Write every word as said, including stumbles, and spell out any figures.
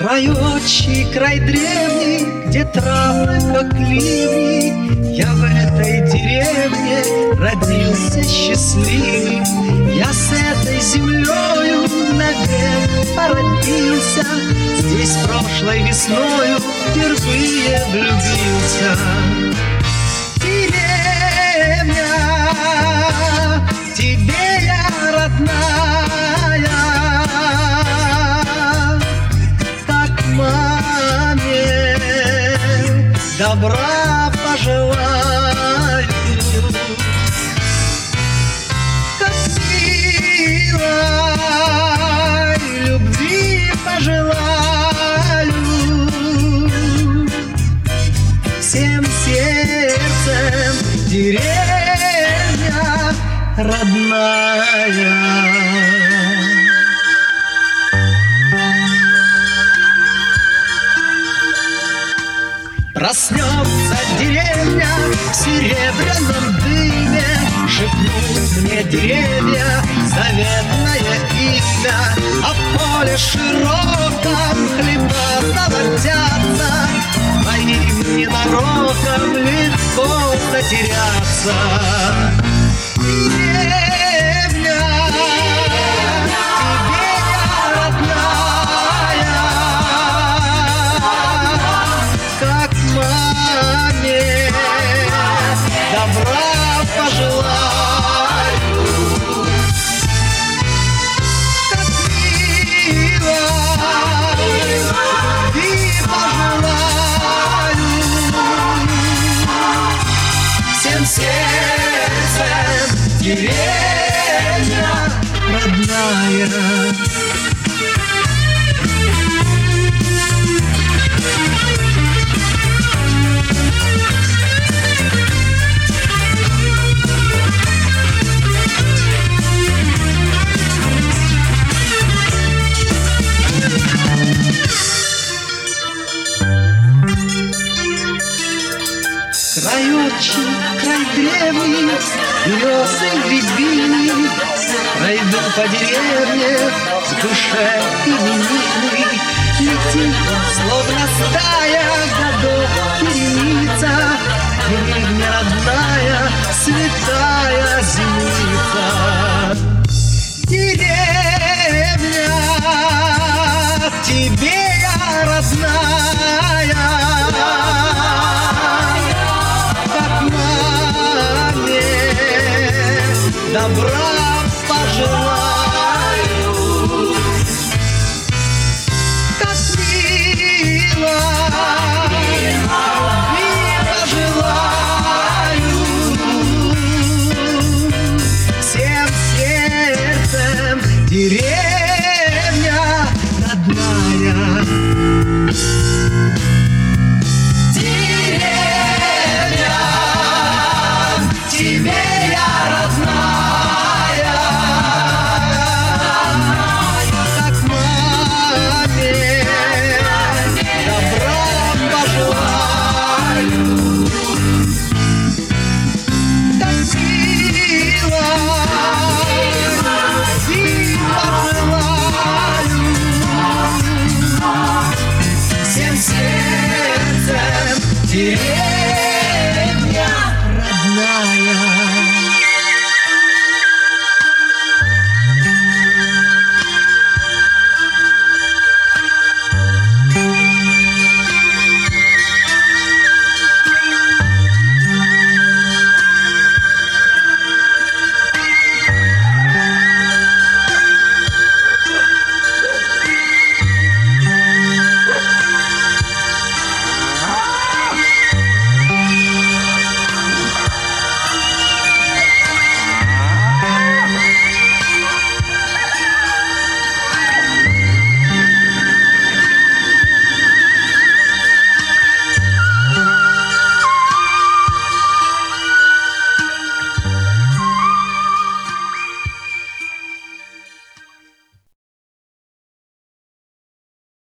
Край отчий, край древний, где травы, как ливни. Я в этой деревне родился счастливый. Я с этой землею навек породился. Здесь прошлой весною впервые влюбился. Деревня, тебе я родная, как маме добра пожелаю, как силой любви пожелаю, всем сердцем деревня родная. Проснется деревня в серебряном дыме, шепнут мне деревья заветное имя, а в поле широком хлеба заводятся, моим ненароком легко затеряться. Деревня, тебе я родная, как маме добра пожелаю, как мило любви пожелаю, всем сердцем деревня родная. Край отчий, край древний, березы рябины, пройду по деревне в душе именины. Летит, словно стая годов переница, деревня родная, святая землица. Деревня, тебе я родная, добра пожелаю, как мило любви пожелаю, всем сердцем деревня родная. Деревня, тебе я родная, как маме добра пожелаю, как сила любви пожелаю, всем сердцем деревня